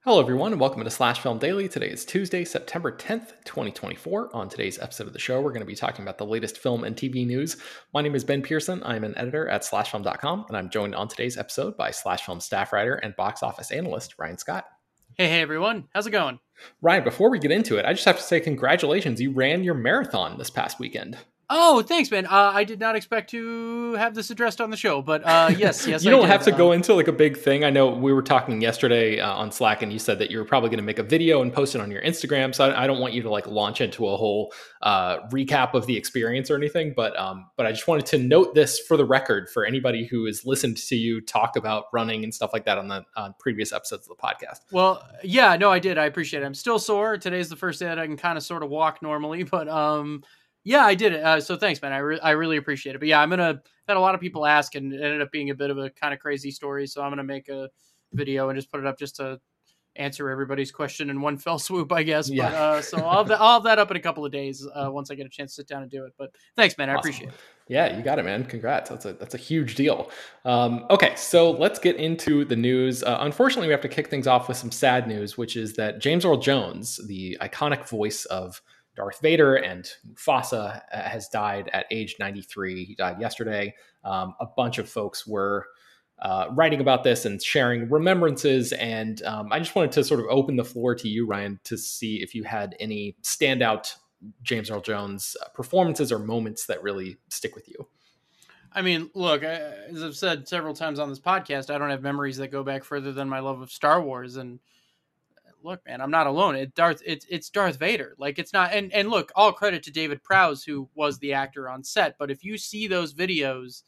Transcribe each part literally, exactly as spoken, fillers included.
Hello, everyone, and welcome to Slash Film Daily. Today is Tuesday, September tenth, twenty twenty-four. On today's episode of the show, we're going to be talking about the latest film and T V news. My name is Ben Pearson. I'm an editor at slash film dot com, and I'm joined on today's episode by Slash Film staff writer and box office analyst Ryan Scott. Hey, hey, everyone. How's it going? Ryan, before we get into it, I just have to say congratulations. You ran your marathon this past weekend. Oh, thanks, man. Uh, I did not expect to have this addressed on the show, but uh, yes, yes, you I don't did. have to uh, go into like a big thing. I know we were talking yesterday uh, on Slack, and you said that you were probably going to make a video and post it on your Instagram. So I, I don't want you to like launch into a whole uh, recap of the experience or anything. But um, but I just wanted to note this for the record for anybody who has listened to you talk about running and stuff like that on the on previous episodes of the podcast. Well, yeah, no, I did. I appreciate it. I'm still sore. Today's the first day that I can kind of sort of walk normally, but um. Yeah, I did it. Uh, so thanks, man. I, re- I really appreciate it. But yeah, I'm going to, had a lot of people ask, and it ended up being a bit of a kind of crazy story. So I'm going to make a video and just put it up just to answer everybody's question in one fell swoop, I guess. Yeah. But, uh, so I'll have, that, I'll have that up in a couple of days uh, once I get a chance to sit down and do it. But thanks, man. I Awesome. appreciate it. Yeah, you got it, man. Congrats. That's a that's a huge deal. Um, okay, so let's get into the news. Uh, unfortunately, we have to kick things off with some sad news, which is that James Earl Jones, the iconic voice of Darth Vader and Mufasa, has died at age ninety-three. He died yesterday. Um, a bunch of folks were uh, writing about this and sharing remembrances. And um, I just wanted to sort of open the floor to you, Ryan, to see if you had any standout James Earl Jones performances or moments that really stick with you. I mean, look, I, as I've said several times on this podcast, I don't have memories that go back further than my love of Star Wars. And look, man, I'm not alone. It Darth, it's it's Darth Vader. Like, it's not. And and look, all credit to David Prowse, who was the actor on set. But if you see those videos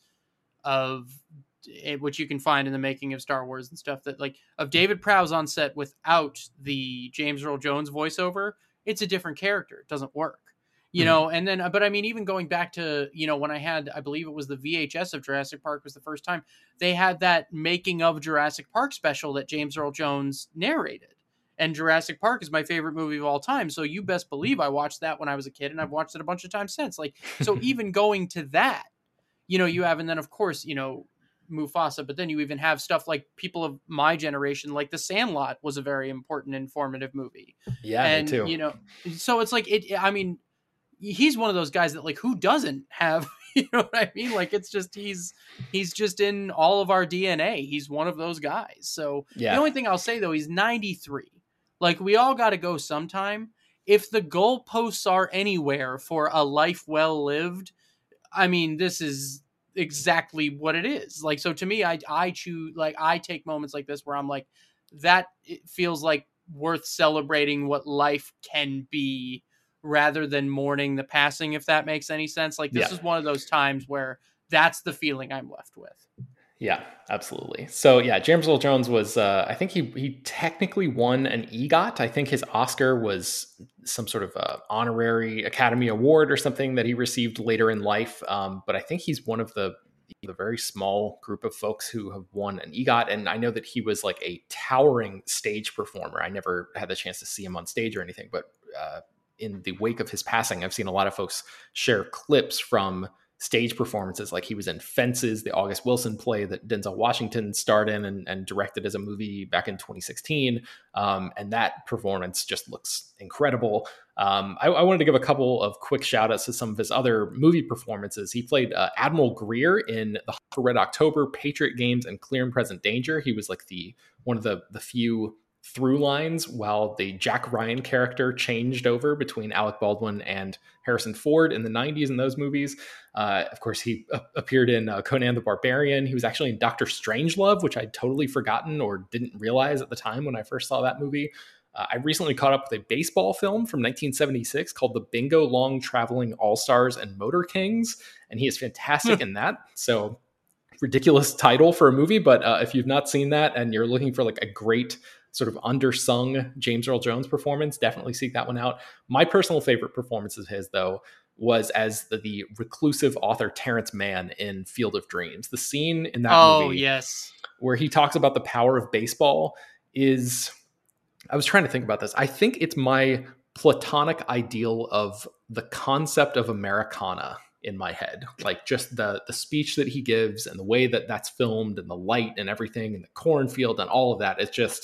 of it, which you can find in the making of Star Wars and stuff, that like of David Prowse on set without the James Earl Jones voiceover, it's a different character. It doesn't work, you mm-hmm. know. And then, but I mean, even going back to, you know, when I had, I believe it was the V H S of Jurassic Park was the first time they had that making of Jurassic Park special that James Earl Jones narrated. And Jurassic Park is my favorite movie of all time. So you best believe I watched that when I was a kid, and I've watched it a bunch of times since. Like, so even going to that, you know, you have, and then of course, you know, Mufasa, but then you even have stuff like people of my generation, like The Sandlot was a very important, informative movie. Yeah, and me too. You know, so it's like it. I mean, he's one of those guys that like who doesn't have, you know what I mean? Like it's just he's he's just in all of our D N A. He's one of those guys. So yeah. The only thing I'll say though, he's ninety-three. Like we all got to go sometime. If the goalposts are anywhere for a life well lived, I mean, this is exactly what it is. Like, so to me, I, I choose, like, I take moments like this where I'm like, that it feels like worth celebrating what life can be rather than mourning the passing, if that makes any sense. Like, this yeah. is one of those times where that's the feeling I'm left with. Yeah, absolutely. So yeah, James Earl Jones was, uh, I think he he technically won an EGOT. I think his Oscar was some sort of uh, honorary Academy Award or something that he received later in life. Um, but I think he's one of the the very small group of folks who have won an EGOT. And I know that he was like a towering stage performer. I never had the chance to see him on stage or anything, but uh, in the wake of his passing, I've seen a lot of folks share clips from stage performances. Like he was in Fences, the August Wilson play that Denzel Washington starred in and, and directed as a movie back in twenty sixteen. Um, and that performance just looks incredible. Um, I, I wanted to give a couple of quick shout outs to some of his other movie performances. He played uh, Admiral Greer in The Hunt for Red October, Patriot Games, and Clear and Present Danger. He was like the one of the the few through lines while the Jack Ryan character changed over between Alec Baldwin and Harrison Ford in the nineties in those movies. Uh, of course, he uh, appeared in uh, Conan the Barbarian. He was actually in Doctor Strangelove, which I'd totally forgotten or didn't realize at the time when I first saw that movie. Uh, I recently caught up with a baseball film from nineteen seventy-six called The Bingo Long Traveling All-Stars and Motor Kings, and he is fantastic in that. So ridiculous title for a movie, but uh, if you've not seen that and you're looking for like a great sort of undersung James Earl Jones performance, definitely seek that one out. My personal favorite performance of his, though, was as the, the reclusive author Terrence Mann in Field of Dreams. The scene in that oh, movie yes. where he talks about the power of baseball is, I was trying to think about this. I think it's my platonic ideal of the concept of Americana in my head. Like just the the speech that he gives and the way that that's filmed and the light and everything and the cornfield and all of that. It's just,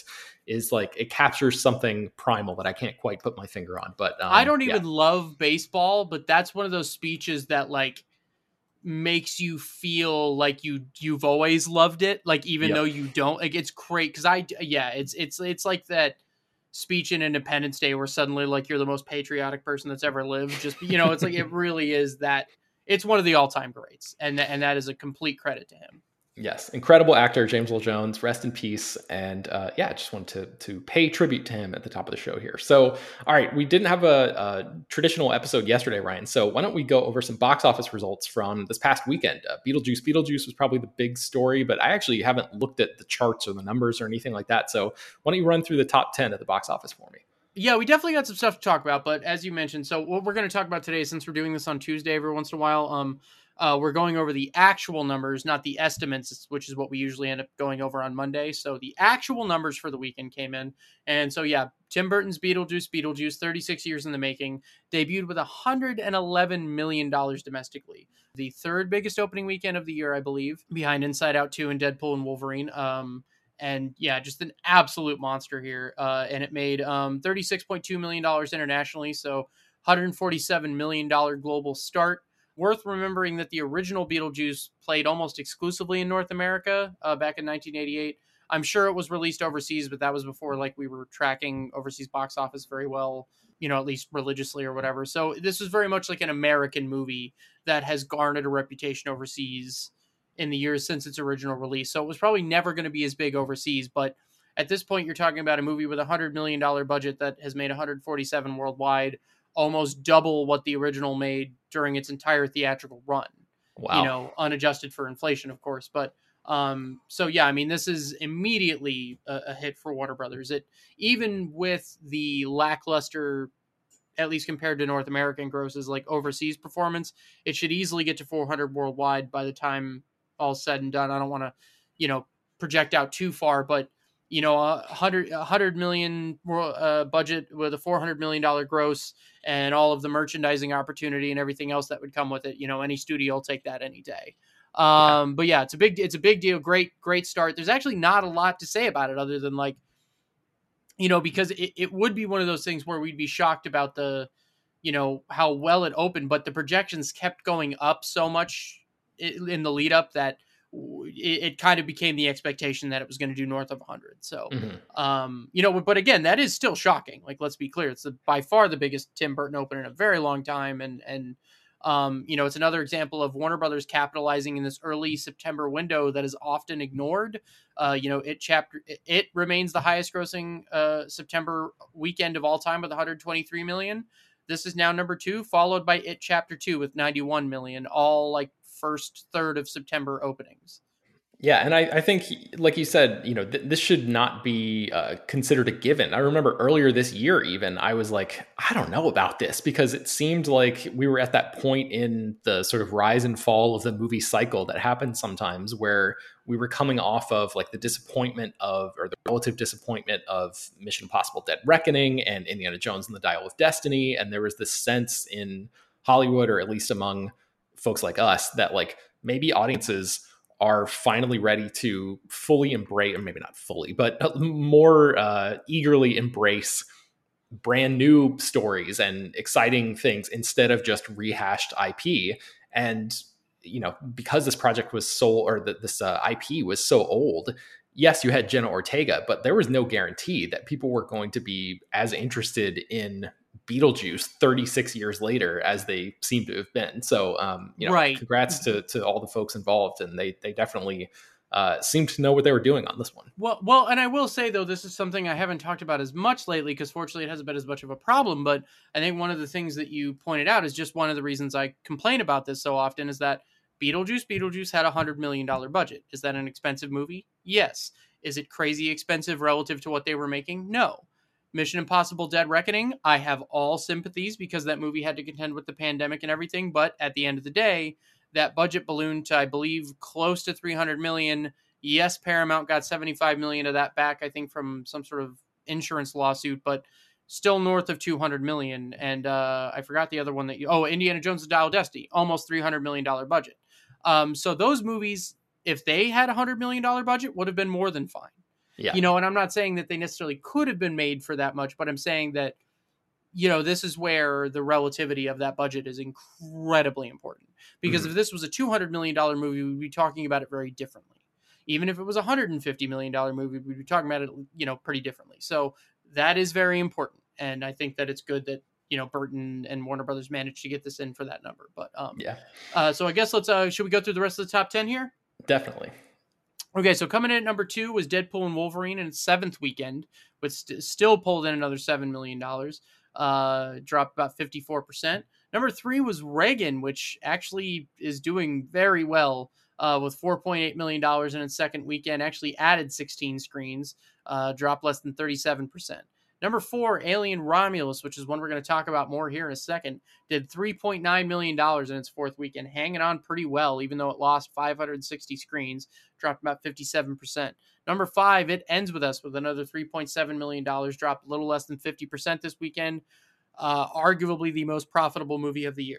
is like, it captures something primal that I can't quite put my finger on. But um, I don't even yeah. love baseball, but that's one of those speeches that like makes you feel like you you've always loved it, like even Yep. though you don't. Like it's great because I yeah, it's it's it's like that speech in Independence Day where suddenly like you're the most patriotic person that's ever lived. Just you know, it's like it really is that. It's one of the all-time greats, and th- and that is a complete credit to him. Yes, incredible actor, James Earl Jones. Rest in peace. And uh, yeah, I just wanted to to pay tribute to him at the top of the show here. So, all right, we didn't have a, a traditional episode yesterday, Ryan. So why don't we go over some box office results from this past weekend? Uh, Beetlejuice. Beetlejuice was probably the big story, but I actually haven't looked at the charts or the numbers or anything like that. So why don't you run through the top ten at the box office for me? Yeah, we definitely got some stuff to talk about, but as you mentioned, so what we're going to talk about today, since we're doing this on Tuesday every once in a while, um, uh, we're going over the actual numbers, not the estimates, which is what we usually end up going over on Monday. So the actual numbers for the weekend came in, and so yeah, Tim Burton's Beetlejuice, Beetlejuice, thirty-six years in the making, debuted with one hundred eleven million dollars domestically, the third biggest opening weekend of the year, I believe, behind Inside Out two and Deadpool and Wolverine. Um, And yeah, just an absolute monster here. Uh, and it made um, thirty-six point two million dollars internationally, so one hundred forty-seven million dollars global start. Worth remembering that the original Beetlejuice played almost exclusively in North America uh, back in nineteen eighty-eight. I'm sure it was released overseas, but that was before like we were tracking overseas box office very well, you know, at least religiously or whatever. So this was very much like an American movie that has garnered a reputation overseas in the years since its original release. So it was probably never going to be as big overseas, but at this point you're talking about a movie with a one hundred million dollars budget that has made one hundred forty-seven worldwide, almost double what the original made during its entire theatrical run. Wow. You know, unadjusted for inflation, of course, but um so yeah, I mean, this is immediately a, a hit for Warner Brothers. It, even with the lackluster, at least compared to North American grosses, like overseas performance, it should easily get to four hundred worldwide by the time all said and done. I don't want to, you know, project out too far, but you know, a hundred, a hundred million uh, budget with a four hundred million dollar gross and all of the merchandising opportunity and everything else that would come with it. You know, any studio will take that any day. Um, yeah. But yeah, it's a big, it's a big deal. Great, great start. There's actually not a lot to say about it other than like, you know, because it, it would be one of those things where we'd be shocked about the, you know, how well it opened, but the projections kept going up so much in the lead up that it, it kind of became the expectation that it was going to do north of one hundred. So, mm-hmm. um, you know, but again, that is still shocking. Like, let's be clear. It's the, by far the biggest Tim Burton opener in a very long time. And, and, um, you know, it's another example of Warner Brothers capitalizing in this early September window that is often ignored. Uh, you know, it chapter, it, it remains the highest grossing uh, September weekend of all time with one hundred twenty-three million. This is now number two, followed by It Chapter two with ninety-one million, all like first third of September openings. Yeah, and I, I think, like you said, you know, th- this should not be uh, considered a given. I remember earlier this year, even, I was like, I don't know about this, because it seemed like we were at that point in the sort of rise and fall of the movie cycle that happens sometimes, where we were coming off of like the disappointment of, or the relative disappointment of Mission Impossible: Dead Reckoning and Indiana Jones and the Dial of Destiny. And there was this sense in Hollywood, or at least among folks like us, that like maybe audiences are finally ready to fully embrace, or maybe not fully, but more uh, eagerly embrace brand new stories and exciting things instead of just rehashed I P. And, you know, because this project was so, or that this uh, I P was so old, yes, you had Jenna Ortega, but there was no guarantee that people were going to be as interested in Beetlejuice thirty-six years later as they seem to have been. So, um, you know, right. congrats to to all the folks involved, and they they definitely uh, seemed to know what they were doing on this one. Well, well, and I will say though, this is something I haven't talked about as much lately because fortunately it hasn't been as much of a problem. But I think one of the things that you pointed out is just one of the reasons I complain about this so often is that Beetlejuice, Beetlejuice had a hundred million dollar budget. Is that an expensive movie? Yes. Is it crazy expensive relative to what they were making? No. Mission Impossible: Dead Reckoning, I have all sympathies because that movie had to contend with the pandemic and everything. But at the end of the day, that budget ballooned to, I believe, close to three hundred million. Yes, Paramount got seventy-five million of that back, I think, from some sort of insurance lawsuit, but still north of two hundred million. And uh, I forgot the other one that you, oh, Indiana Jones and the Dial of Destiny, almost three hundred million dollars budget. Um, so those movies, if they had a one hundred million dollars budget, would have been more than fine. Yeah. You know, and I'm not saying that they necessarily could have been made for that much, but I'm saying that, you know, this is where the relativity of that budget is incredibly important. Because Mhm. if this was a two hundred million dollars movie, we'd be talking about it very differently. Even if it was a one hundred fifty million dollars movie, we'd be talking about it, you know, pretty differently. So that is very important. And I think that it's good that, you know, Burton and Warner Brothers managed to get this in for that number. But um, Yeah, uh, so I guess let's, uh, should we go through the rest of the top ten here? definitely. Okay, so coming in at number two was Deadpool and Wolverine in its seventh weekend, but st- still pulled in another seven million dollars, uh, dropped about fifty-four percent. Number three was Reagan, which actually is doing very well uh, with four point eight million dollars in its second weekend, actually added sixteen screens, uh, dropped less than thirty-seven percent. Number four, Alien Romulus, which is one we're going to talk about more here in a second, did three point nine million dollars in its fourth weekend, hanging on pretty well, even though it lost five hundred sixty screens, dropped about fifty-seven percent. Number five, It Ends With Us with another three point seven million dollars, dropped a little less than fifty percent this weekend. Uh, arguably the most profitable movie of the year.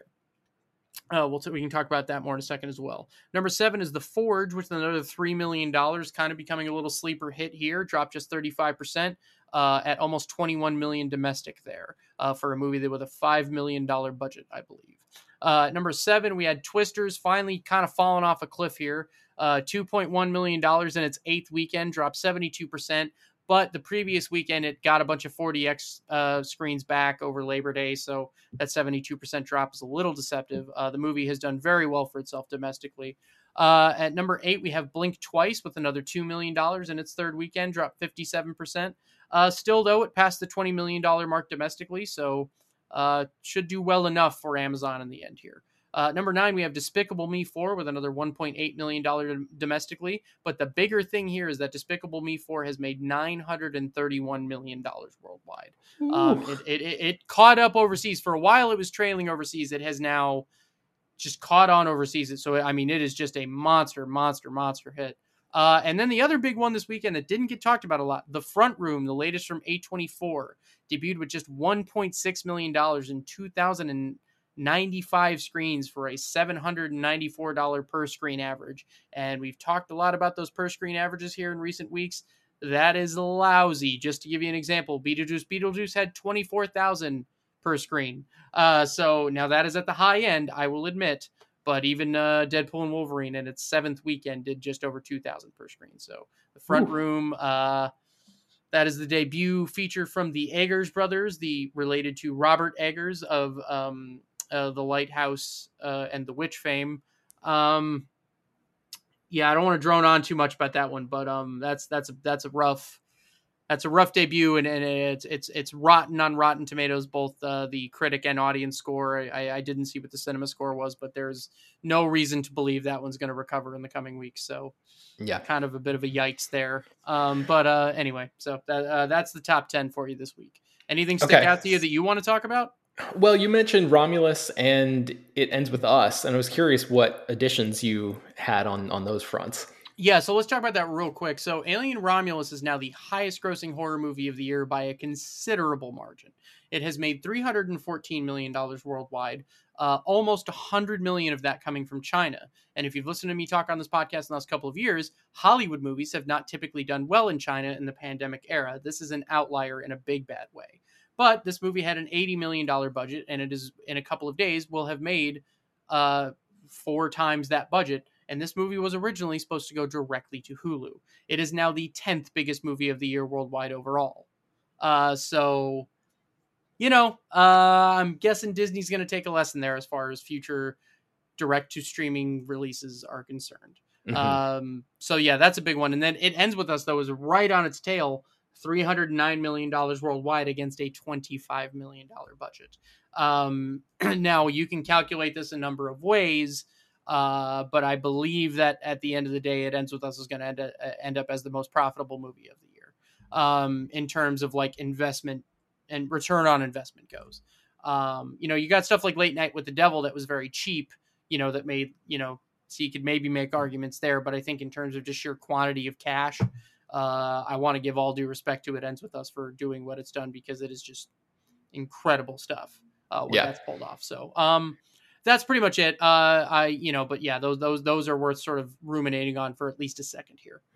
Uh, we'll t- we can talk about that more in a second as well. Number seven is The Forge with another three million dollars, kind of becoming a little sleeper hit here, dropped just thirty-five percent uh, at almost twenty-one million dollars domestic there uh, for a movie that with a five million dollars budget, I believe. Uh, number seven, we had Twisters finally kind of falling off a cliff here. Uh, two point one million dollars in its eighth weekend, dropped seventy-two percent. But the previous weekend, it got a bunch of forty X uh, screens back over Labor Day. So that seventy-two percent drop is a little deceptive. Uh, the movie has done very well for itself domestically. Uh, at number eight, we have Blink Twice with another two million dollars in its third weekend, dropped fifty-seven percent. Uh, still, though, it passed the twenty million dollars mark domestically. So uh, should do well enough for Amazon in the end here. Uh, number nine, we have Despicable Me four with another one point eight million dollars domestically. But the bigger thing here is that Despicable Me four has made nine hundred thirty-one million dollars worldwide. Um, it, it, it caught up overseas. For a while, it was trailing overseas. It has now just caught on overseas. So, I mean, it is just a monster, monster, monster hit. Uh, and then the other big one this weekend that didn't get talked about a lot, The Front Room, the latest from A twenty-four, debuted with just one point six million dollars in two thousand ninety-five screens for a seven hundred ninety-four dollars per screen average. And we've talked a lot about those per screen averages here in recent weeks. That is lousy. Just to give you an example, Beetlejuice Beetlejuice had twenty-four thousand per screen. Uh, so now that is at the high end, I will admit. But even uh, Deadpool and Wolverine in its seventh weekend did just over two thousand per screen. So The Front Ooh. Room, uh, that is the debut feature from the Eggers brothers, the related to Robert Eggers of um, uh, The Lighthouse uh, and The Witch fame. Um, yeah, I don't want to drone on too much about that one, but um, that's that's a, that's a rough. That's a rough debut, and, and it's it's it's rotten on Rotten Tomatoes, both uh, the critic and audience score. I, I didn't see what the cinema score was, but there's no reason to believe that one's going to recover in the coming weeks. So, yeah, kind of a bit of a yikes there. Um, but uh, anyway, so that uh, that's the top ten for you this week. Anything stick okay. out to you that you want to talk about? Well, you mentioned Romulus, and It Ends With Us, and I was curious what additions you had on on those fronts. Yeah, so let's talk about that real quick. So Alien Romulus is now the highest grossing horror movie of the year by a considerable margin. It has made three hundred fourteen million dollars worldwide, uh, almost one hundred million dollars of that coming from China. And if you've listened to me talk on this podcast in the last couple of years, Hollywood movies have not typically done well in China in the pandemic era. This is an outlier in a big bad way. But this movie had an eighty million dollars budget, and it is, in a couple of days, will have made uh, four times that budget. And this movie was originally supposed to go directly to Hulu. It is now the tenth biggest movie of the year worldwide overall. Uh, so, you know, uh, I'm guessing Disney's going to take a lesson there as far as future direct-to-streaming releases are concerned. Mm-hmm. Um, so, yeah, that's a big one. And then It Ends With Us, though, is right on its tail, three hundred nine million dollars worldwide against a twenty-five million dollars budget. Um, now, you can calculate this a number of ways. Uh, but I believe that at the end of the day, It Ends With Us is going to end, uh, end up as the most profitable movie of the year um, in terms of like investment and return on investment goes. Um, you know, you got stuff like Late Night with the Devil that was very cheap, you know, that made, you know, so you could maybe make arguments there. But I think in terms of just sheer quantity of cash, uh, I want to give all due respect to It Ends With Us for doing what it's done because it is just incredible stuff uh, what yeah. that's pulled off. So, um, that's pretty much it. Uh, I, you know, but yeah, those, those, those are worth sort of ruminating on for at least a second here.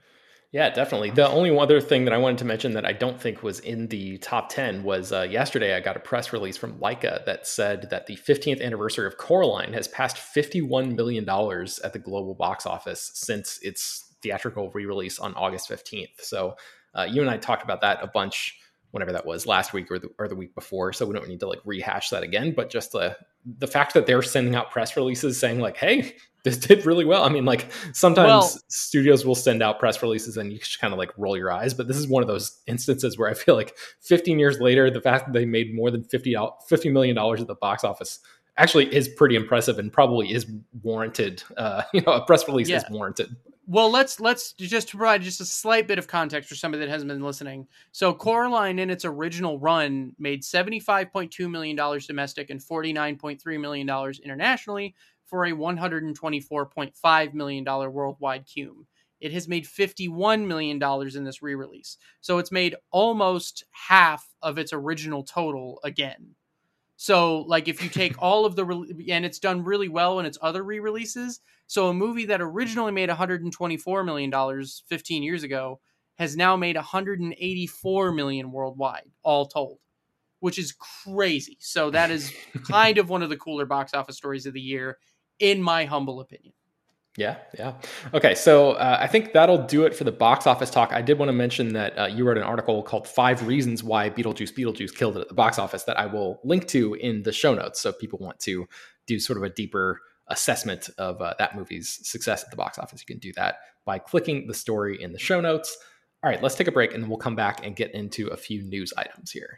Yeah, definitely. The only other thing that I wanted to mention that I don't think was in the top ten was uh, yesterday I got a press release from Leica that said that the fifteenth anniversary of Coraline has passed fifty-one million dollars at the global box office since its theatrical re-release on August fifteenth. So uh, you and I talked about that a bunch whenever that was, last week or the, or the week before. So we don't need to like rehash that again, but just the, the fact that they're sending out press releases saying like, hey, this did really well. I mean, like sometimes well, studios will send out press releases and you just kind of like roll your eyes, but this is one of those instances where I feel like fifteen years later, the fact that they made more than fifty million dollars at the box office actually is pretty impressive and probably is warranted. Uh, you know, a press release yeah. is warranted. Well, let's let's just provide just a slight bit of context for somebody that hasn't been listening. So Coraline in its original run made seventy-five point two million dollars domestic and forty-nine point three million dollars internationally for a one hundred twenty-four point five million dollars worldwide cume. It has made fifty-one million dollars in this re-release. So it's made almost half of its original total again. So, like, if you take all of the, re- and it's done really well in its other re-releases. So a movie that originally made one hundred twenty-four million dollars fifteen years ago has now made one hundred eighty-four million dollars worldwide, all told, which is crazy. So that is kind of one of the cooler box office stories of the year, in my humble opinion. Yeah, yeah. Okay, so uh, I think that'll do it for the box office talk. I did want to mention that uh, you wrote an article called Five Reasons Why Beetlejuice Beetlejuice Killed It at the Box Office that I will link to in the show notes. So if people want to do sort of a deeper assessment of uh, that movie's success at the box office, you can do that by clicking the story in the show notes. All right, let's take a break and then we'll come back and get into a few news items here.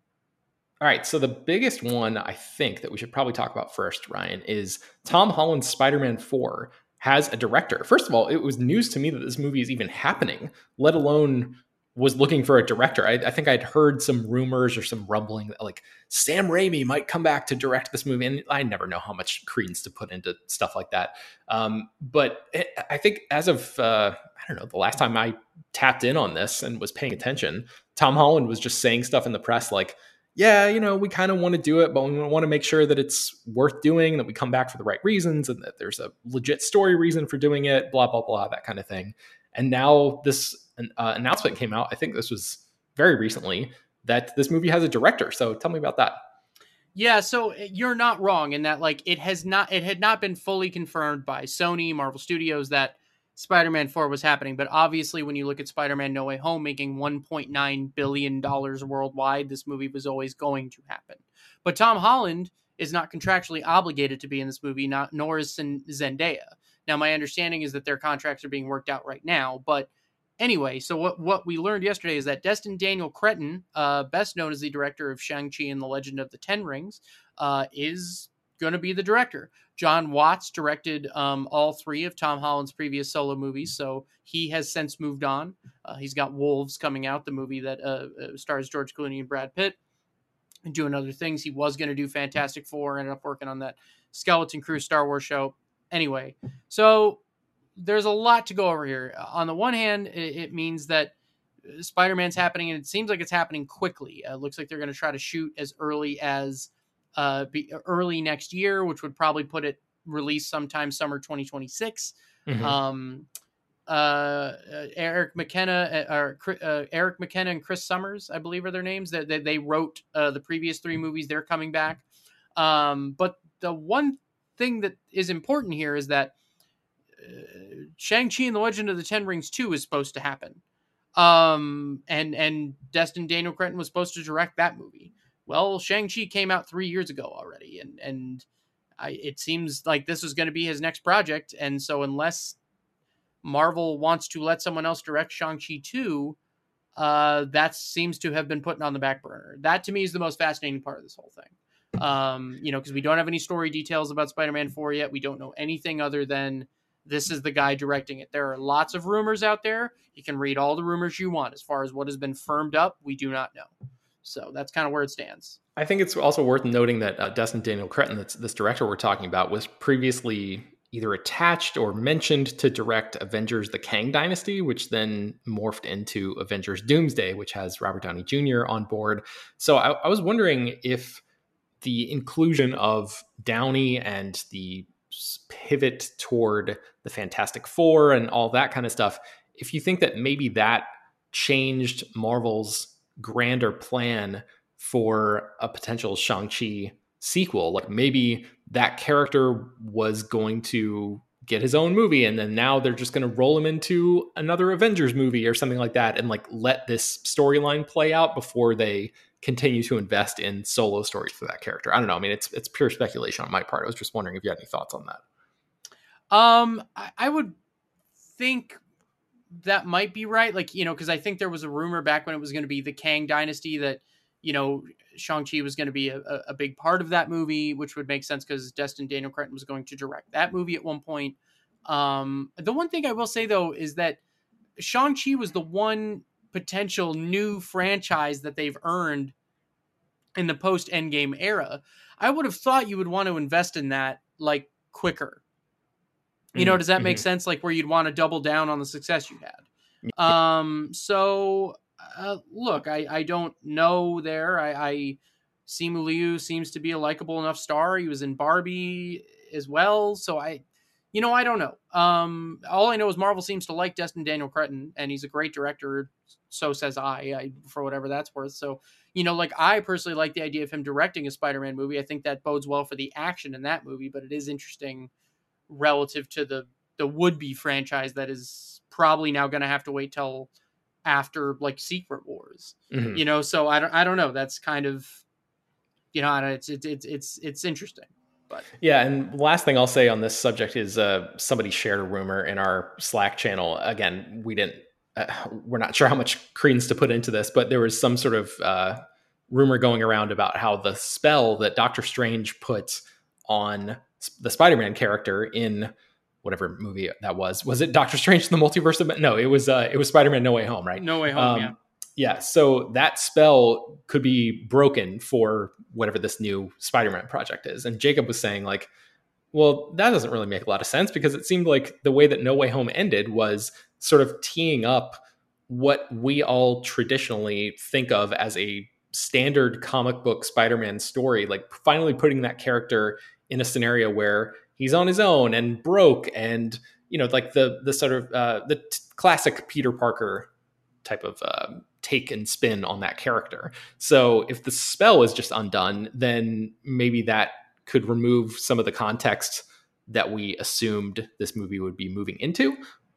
All right, so the biggest one I think that we should probably talk about first, Ryan, is Tom Holland's Spider-Man four has a director. First of all, it was news to me that this movie is even happening, let alone was looking for a director. I, I think I'd heard some rumors or some rumbling that like Sam Raimi might come back to direct this movie. And I never know how much credence to put into stuff like that. Um, but it, I think as of, uh, I don't know, the last time I tapped in on this and was paying attention, Tom Holland was just saying stuff in the press like, yeah, you know, we kind of want to do it, but we want to make sure that it's worth doing, that we come back for the right reasons, and that there's a legit story reason for doing it, blah, blah, blah, that kind of thing. And now this uh, announcement came out, I think this was very recently, that this movie has a director. So tell me about that. Yeah, so you're not wrong in that, like, it has not, it had not been fully confirmed by Sony, Marvel Studios, that Spider-Man four was happening, but obviously when you look at Spider-Man No Way Home making one point nine billion dollars worldwide, this movie was always going to happen. But Tom Holland is not contractually obligated to be in this movie, not nor is Zendaya. Now, my understanding is that their contracts are being worked out right now, but anyway, so what, what we learned yesterday is that Destin Daniel Cretton, uh, best known as the director of Shang-Chi and the Legend of the Ten Rings, uh, is going to be the director. John Watts directed um, all three of Tom Holland's previous solo movies, so he has since moved on. Uh, he's got Wolves coming out, the movie that uh, stars George Clooney and Brad Pitt, and doing other things. He was going to do Fantastic Four, ended up working on that Skeleton Crew Star Wars show. Anyway, so there's a lot to go over here. On the one hand, it, it means that Spider-Man's happening, and it seems like it's happening quickly. It uh, looks like they're going to try to shoot as early as Uh, be early next year, which would probably put it release sometime summer twenty twenty-six. Mm-hmm. Um, uh, Eric McKenna, or uh, Eric McKenna and Chris Summers, I believe are their names. That they, they wrote uh, the previous three movies. They're coming back. Um, but the one thing that is important here is that uh, Shang-Chi and the Legend of the Ten Rings two is supposed to happen. Um, and and Destin Daniel Cretton was supposed to direct that movie. Well, Shang-Chi came out three years ago already, and and I, it seems like this is going to be his next project. And so unless Marvel wants to let someone else direct Shang-Chi two, uh, that seems to have been put on the back burner. That, to me, is the most fascinating part of this whole thing. Um, you know, because we don't have any story details about Spider-Man four yet. We don't know anything other than this is the guy directing it. There are lots of rumors out there. You can read all the rumors you want. As far as what has been firmed up, we do not know. So that's kind of where it stands. I think it's also worth noting that uh, Destin Daniel Cretton, that's this director we're talking about, was previously either attached or mentioned to direct Avengers: The Kang Dynasty, which then morphed into Avengers: Doomsday, which has Robert Downey Junior on board. So I, I was wondering if the inclusion of Downey and the pivot toward the Fantastic Four and all that kind of stuff, if you think that maybe that changed Marvel's grander plan for a potential Shang-Chi sequel, like maybe that character was going to get his own movie and then now they're just going to roll him into another Avengers movie or something like that and like let this storyline play out before they continue to invest in solo stories for that character. I don't know. I mean, it's it's pure speculation on my part. I was just wondering if you had any thoughts on that. Um, I, I would think that might be right. Like, you know, because I think there was a rumor back when it was going to be the Kang Dynasty that, you know, Shang-Chi was going to be a, a big part of that movie, which would make sense because Destin Daniel Cretton was going to direct that movie at one point. Um, the one thing I will say, though, is that Shang-Chi was the one potential new franchise that they've earned in the post-Endgame era. I would have thought you would want to invest in that, like, quicker. You know, does that make mm-hmm. sense? Like where you'd want to double down on the success you had. Um, so uh, look, I, I don't know there. I, I Simu Liu seems to be a likable enough star. He was in Barbie as well. So I, you know, I don't know. Um, all I know is Marvel seems to like Destin Daniel Cretton and he's a great director. So says I, I for whatever that's worth. So, you know, like I personally like the idea of him directing a Spider-Man movie. I think that bodes well for the action in that movie, but it is interesting relative to the the would-be franchise that is probably now going to have to wait till after like Secret Wars, mm-hmm. you know. So I don't I don't know. That's kind of, you know, it's it's it's it's it's interesting. But yeah, and the last thing I'll say on this subject is uh, somebody shared a rumor in our Slack channel. Again, we didn't. Uh, we're not sure how much credence to put into this, but there was some sort of uh, rumor going around about how the spell that Doctor Strange put on the Spider-Man character in whatever movie that was. Was it Doctor Strange in the Multiverse of... No, it was uh, it was Spider-Man No Way Home, right? No Way Home, um, yeah. Yeah, so that spell could be broken for whatever this new Spider-Man project is. And Jacob was saying like, well, that doesn't really make a lot of sense because it seemed like the way that No Way Home ended was sort of teeing up what we all traditionally think of as a standard comic book Spider-Man story, like finally putting that character in a scenario where he's on his own and broke and, you know, like the the sort of uh, the t- classic Peter Parker type of uh, take and spin on that character. So if the spell is just undone, then maybe that could remove some of the context that we assumed this movie would be moving into.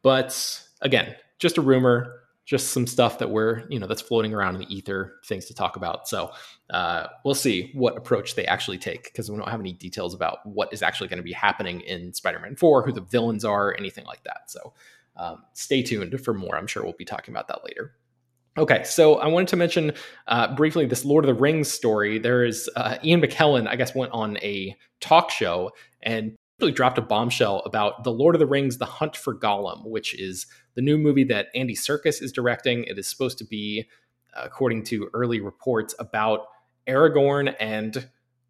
But again, just a rumor, just some stuff that we're, you know, that's floating around in the ether, things to talk about. So uh, we'll see what approach they actually take because we don't have any details about what is actually going to be happening in Spider-Man four, who the villains are, anything like that. So um, stay tuned for more. I'm sure we'll be talking about that later. Okay, so I wanted to mention uh, briefly this Lord of the Rings story. There is uh, Ian McKellen, I guess, went on a talk show and really dropped a bombshell about The Lord of the Rings, The Hunt for Gollum, which is the new movie that Andy Serkis is directing. It is supposed to be, according to early reports, about Aragorn and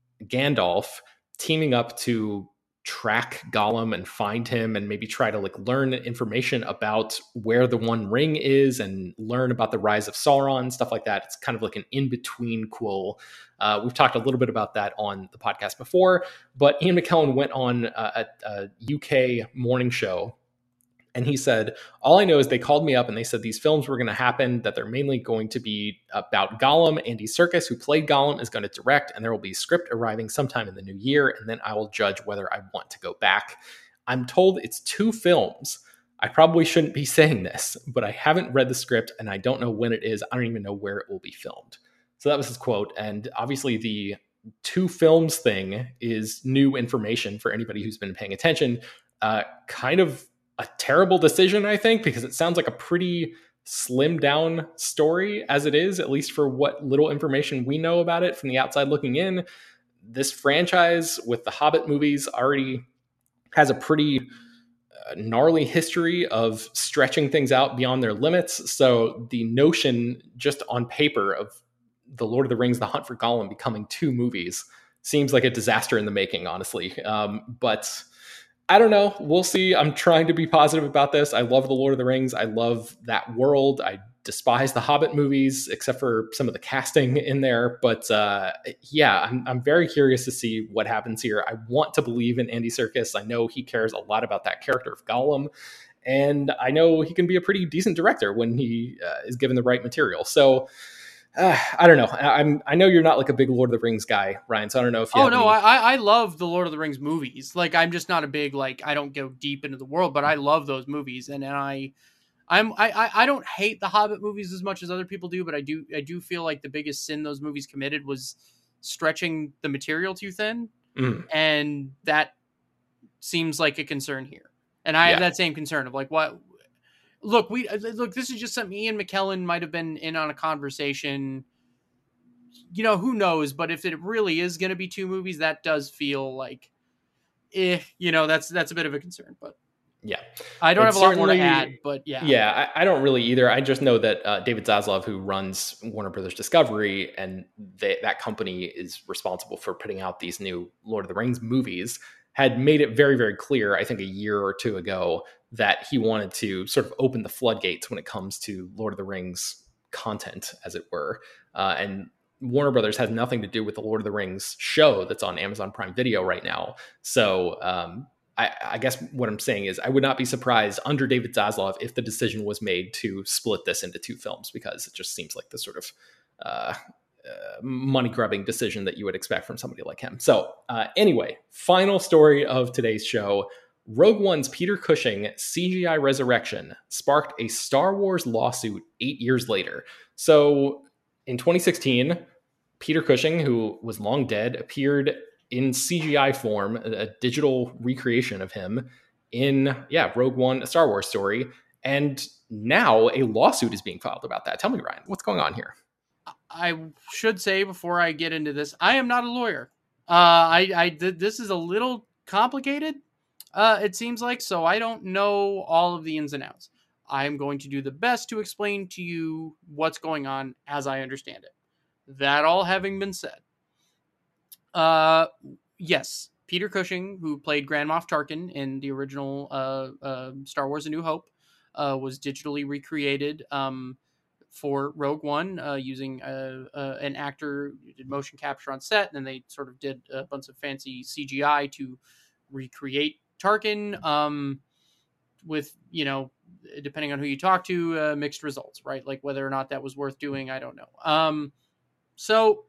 Gandalf teaming up to track Gollum and find him and maybe try to like learn information about where the One Ring is and learn about the rise of Sauron, stuff like that. It's kind of like an in-between quote. Uh, we've talked a little bit about that on the podcast before, but Ian McKellen went on a, a U K morning show and he said, all I know is they called me up and they said these films were going to happen, that they're mainly going to be about Gollum. Andy Serkis, who played Gollum, is going to direct, and there will be a script arriving sometime in the new year, and then I will judge whether I want to go back. I'm told it's two films. I probably shouldn't be saying this, but I haven't read the script, and I don't know when it is. I don't even know where it will be filmed. So that was his quote, and obviously the two films thing is new information for anybody who's been paying attention. Uh, kind of a terrible decision, I think, because it sounds like a pretty slimmed down story as it is, at least for what little information we know about it from the outside looking in. This franchise with the Hobbit movies already has a pretty uh, gnarly history of stretching things out beyond their limits. So the notion just on paper of The Lord of the Rings, The Hunt for Gollum becoming two movies seems like a disaster in the making, honestly. Um, but I don't know. We'll see. I'm trying to be positive about this. I love The Lord of the Rings. I love that world. I despise the Hobbit movies, except for some of the casting in there. But uh, yeah, I'm, I'm very curious to see what happens here. I want to believe in Andy Serkis. I know he cares a lot about that character of Gollum. and I know he can be a pretty decent director when he uh, is given the right material. So uh, I don't know. I, I'm I know you're not like a big Lord of the Rings guy, Ryan. So I don't know if you. Oh have no, any... I I love the Lord of the Rings movies. Like I'm just not a big like I don't go deep into the world, but I love those movies, and, and I. I'm I, I don't hate the Hobbit movies as much as other people do, but I do I do feel like the biggest sin those movies committed was stretching the material too thin, Mm. and that seems like a concern here. And I Yeah. have that same concern of like what. Look, we look. This is just something Ian McKellen might have been in on a conversation. You know, who knows? But if it really is going to be two movies, that does feel like, eh, you know, that's that's a bit of a concern. But Yeah, I don't It's have a lot more to certainly- add. But yeah, Yeah, I, I don't really either. I just know that uh, David Zaslav, who runs Warner Brothers Discovery, and they, that company is responsible for putting out these new Lord of the Rings movies, had made it very, very clear, I think a year or two ago, that he wanted to sort of open the floodgates when it comes to Lord of the Rings content, as it were. Uh, and Warner Brothers has nothing to do with the Lord of the Rings show that's on Amazon Prime Video right now. So um, I, I guess what I'm saying is I would not be surprised under David Zaslav if the decision was made to split this into two films, because it just seems like the sort of uh, uh, money grubbing decision that you would expect from somebody like him. So uh, anyway, final story of today's show. Rogue One's Peter Cushing C G I resurrection sparked a Star Wars lawsuit eight years later. So in twenty sixteen, Peter Cushing, who was long dead, appeared in C G I form, a digital recreation of him in, yeah, Rogue One, a Star Wars story. And now a lawsuit is being filed about that. Tell me, Ryan, what's going on here? I should say before I get into this, I am not a lawyer. Uh, I, I did, this is a little complicated. Uh, it seems like, so I don't know all of the ins and outs. I'm going to do the best to explain to you what's going on as I understand it. That all having been said, uh, yes, Peter Cushing, who played Grand Moff Tarkin in the original uh, uh, Star Wars: A New Hope, uh, was digitally recreated um, for Rogue One uh, using uh, uh, an actor who did motion capture on set, and then they sort of did a bunch of fancy C G I to recreate Tarkin um, with, you know, depending on who you talk to, uh, mixed results, right? Like whether or not that was worth doing, I don't know. Um, so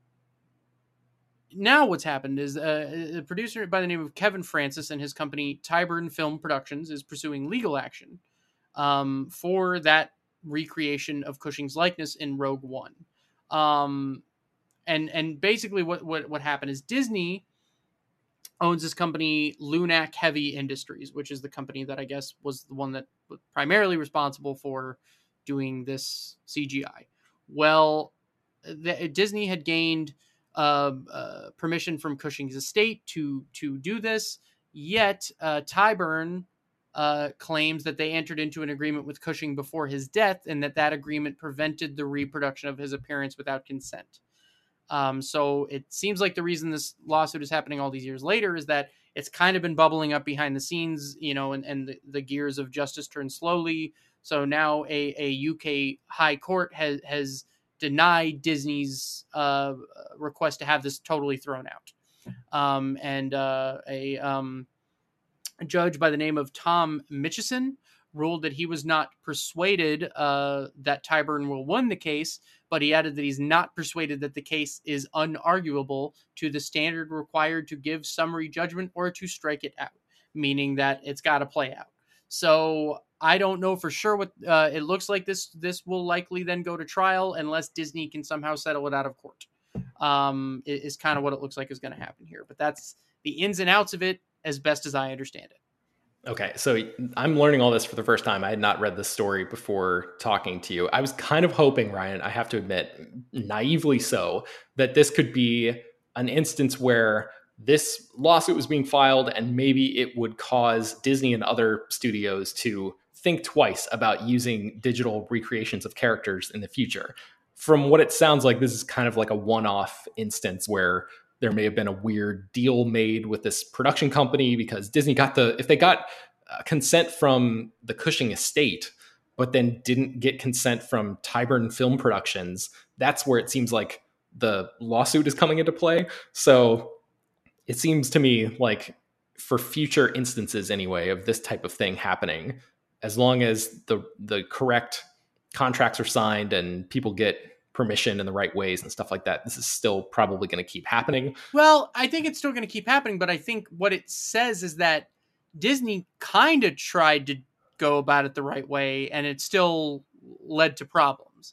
now what's happened is uh, a producer by the name of Kevin Francis and his company Tyburn Film Productions is pursuing legal action um, for that recreation of Cushing's likeness in Rogue One. Um, and and basically what, what, what happened is Disney owns this company, Lunac Heavy Industries, which is the company that I guess was the one that was primarily responsible for doing this C G I. Well, the, Disney had gained uh, uh, permission from Cushing's estate to to do this, yet uh, Tyburn uh, claims that they entered into an agreement with Cushing before his death, and that that agreement prevented the reproduction of his appearance without consent. Um, so it seems like the reason this lawsuit is happening all these years later is that it's kind of been bubbling up behind the scenes, you know, and, and the, the gears of justice turn slowly. So now a, a U K high court has, has denied Disney's uh, request to have this totally thrown out. Um, and uh, a, um, a judge by the name of Tom Mitchison ruled that he was not persuaded uh, that Tyburn will win the case, but he added that he's not persuaded that the case is unarguable to the standard required to give summary judgment or to strike it out, meaning that it's got to play out. So I don't know for sure what uh, it looks like. This this will likely then go to trial unless Disney can somehow settle it out of court. Um, is kind of what it looks like is going to happen here. But that's the ins and outs of it as best as I understand it. Okay, so I'm learning all this for the first time. I had not read this story before talking to you. I was kind of hoping, Ryan, I have to admit, naively so, that this could be an instance where this lawsuit was being filed and maybe it would cause Disney and other studios to think twice about using digital recreations of characters in the future. From what it sounds like, this is kind of like a one-off instance where there may have been a weird deal made with this production company because Disney got the, if they got uh, consent from the Cushing estate, but then didn't get consent from Tyburn Film Productions, that's where it seems like the lawsuit is coming into play. So it seems to me like for future instances anyway of this type of thing happening, as long as the the correct contracts are signed and people get permission in the right ways and stuff like that, this is still probably going to keep happening. Well, I think it's still going to keep happening, but I think what it says is that Disney kind of tried to go about it the right way, and it still led to problems.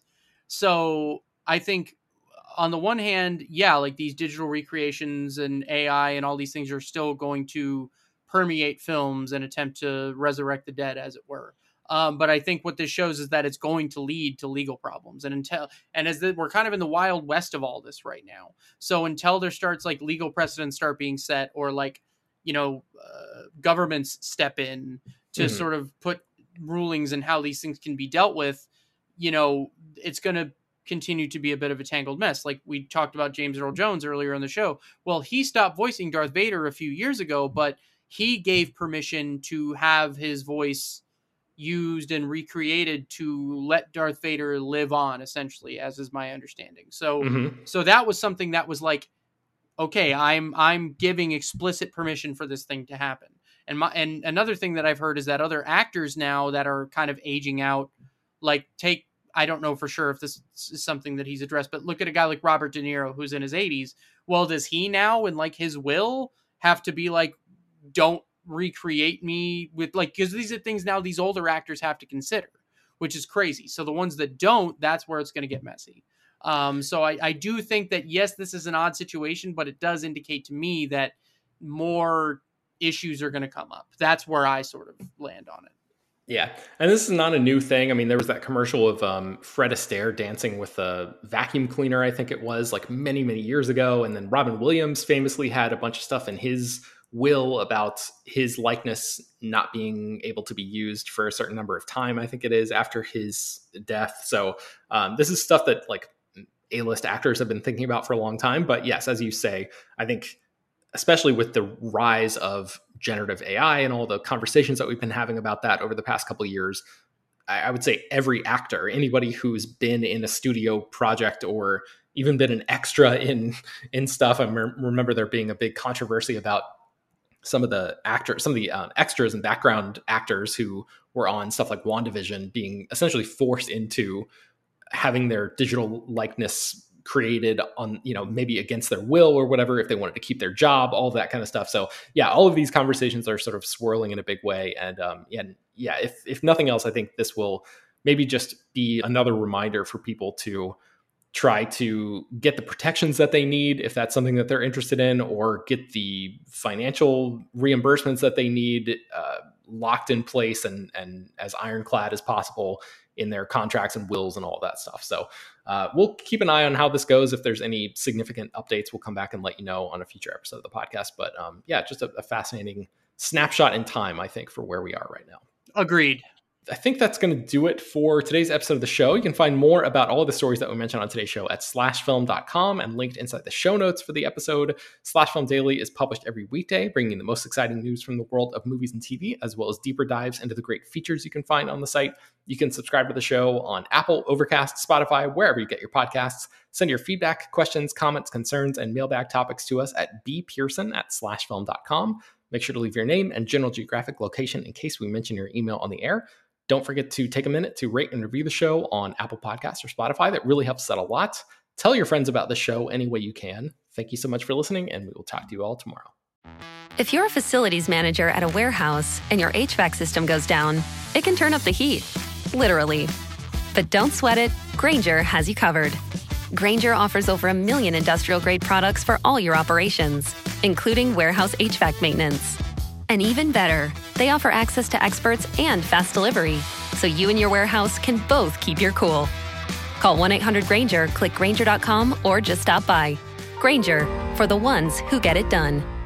So I think on the one hand, yeah, like these digital recreations and A I and all these things are still going to permeate films and attempt to resurrect the dead, as it were. Um, but I think what this shows is that it's going to lead to legal problems, and until and as the, we're kind of in the wild west of all this right now. So until there starts like legal precedents start being set, or like you know uh, governments step in to mm-hmm. sort of put rulings and how these things can be dealt with, you know, it's going to continue to be a bit of a tangled mess. Like we talked about James Earl Jones earlier on the show. Well, he stopped voicing Darth Vader a few years ago, but he gave permission to have his voice used and recreated to let Darth Vader live on, essentially, as is my understanding. So, mm-hmm. so that was something that was like, okay, I'm, I'm giving explicit permission for this thing to happen. And my, and another thing that I've heard is that other actors now that are kind of aging out, like take, I don't know for sure if this is something that he's addressed, but look at a guy like Robert De Niro, who's in his eighties. Well, does he now, in like his will, have to be like, don't recreate me with like, because these are things now these older actors have to consider, which is crazy. So the ones that don't, that's where it's going to get messy. Um, so I, I do think that, yes, this is an odd situation, but it does indicate to me that more issues are going to come up. That's where I sort of land on it. Yeah. And this is not a new thing. I mean, there was that commercial of um, Fred Astaire dancing with a vacuum cleaner, I think it was, like many, many years ago. And then Robin Williams famously had a bunch of stuff in his will about his likeness not being able to be used for a certain number of time, I think it is, after his death. So um, this is stuff that like A-list actors have been thinking about for a long time. But yes, as you say, I think especially with the rise of generative A I and all the conversations that we've been having about that over the past couple of years, I would say every actor, anybody who's been in a studio project or even been an extra in in stuff. I remember there being a big controversy about some of the actors, some of the um, extras and background actors who were on stuff like WandaVision being essentially forced into having their digital likeness created on, you know, maybe against their will or whatever, if they wanted to keep their job, all of that kind of stuff. So yeah, all of these conversations are sort of swirling in a big way. And um, yeah, yeah, if, if nothing else, I think this will maybe just be another reminder for people to try to get the protections that they need, if that's something that they're interested in, or get the financial reimbursements that they need uh, locked in place and, and as ironclad as possible in their contracts and wills and all that stuff. So uh, we'll keep an eye on how this goes. If there's any significant updates, we'll come back and let you know on a future episode of the podcast. But um, yeah, just a, a fascinating snapshot in time, I think, for where we are right now. Agreed. I think that's going to do it for today's episode of the show. You can find more about all the stories that we mentioned on today's show at slash film dot com and linked inside the show notes for the episode. Slash Film Daily is published every weekday, bringing the most exciting news from the world of movies and T V, as well as deeper dives into the great features you can find on the site. You can subscribe to the show on Apple, Overcast, Spotify, wherever you get your podcasts. Send your feedback, questions, comments, concerns, and mailbag topics to us at bpearson at slash film dot com. Make sure to leave your name and general geographic location in case we mention your email on the air. Don't forget to take a minute to rate and review the show on Apple Podcasts or Spotify. That really helps out a lot. Tell your friends about the show any way you can. Thank you so much for listening, and we will talk to you all tomorrow. If you're a facilities manager at a warehouse and your H V A C system goes down, it can turn up the heat, literally. But don't sweat it. Grainger has you covered. Grainger offers over a million industrial-grade products for all your operations, including warehouse H V A C maintenance. And even better, they offer access to experts and fast delivery, so you and your warehouse can both keep your cool. Call one eight hundred Grainger, click Grainger dot com, or just stop by. Grainger, for the ones who get it done.